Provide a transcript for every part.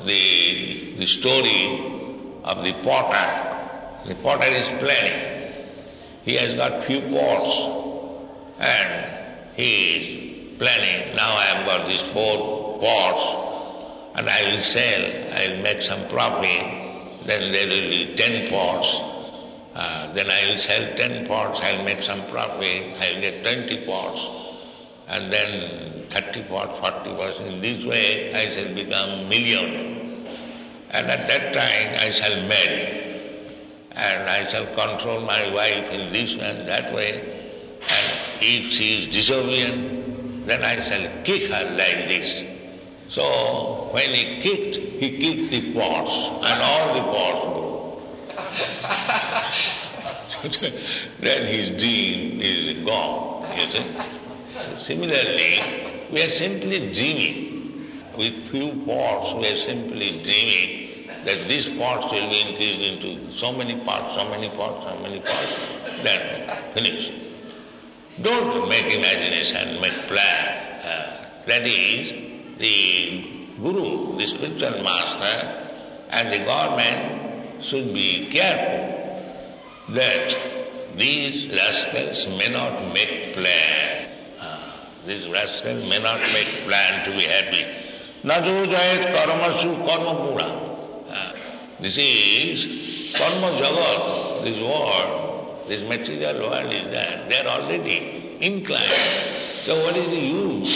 the story of the potter. The potter is planning. He has got few pots and he is planning, now I have got these 4 pots and I will sell, I will make some profit, then there will be 10 pots, then I will sell 10 pots, I will make some profit, I will get 20 pots, and then 30 pots, 40 pots. In this way I shall become millionaire. And at that time I shall marry. And I shall control my wife in this way and that way. And if she is disobedient, then I shall kick her like this. So when he kicked the pots, and all the pots broke. Then his dream is gone, you see. Similarly, we are simply dreaming. With few pots, we are simply dreaming that these pots will be increased into so many pots, so many pots, so many pots, then finish. Don't make imagination, make plan. That is, the Guru, the spiritual master, and the government should be careful that these rascals may not make plan. These rascals may not make plan to be happy. Najo jayat karmasu karmapura. This is karma jagat, this world, this material world is there. They are already inclined. So what is the use?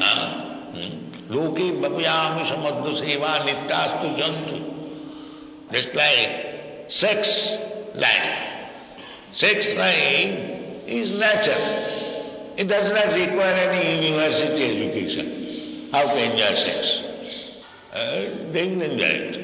Loke bapyami samadhu seva nityastu jantu. Just like sex life. Sex life is natural. It does not require any university education. How to enjoy sex? They will enjoy it.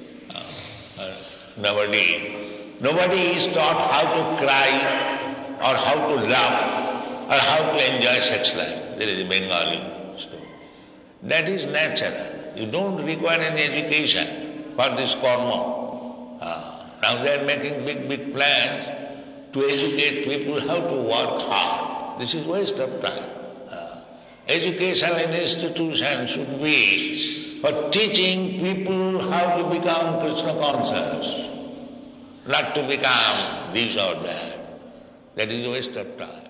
Nobody is taught how to cry or how to laugh or how to enjoy sex life. There is a Bengali story. That is natural. You don't require any education for this karma. Now they are making big plans to educate people how to work hard. This is waste of time. Educational institution should be for teaching people how to become Krishna conscious, not to become this or that. That is a waste of time.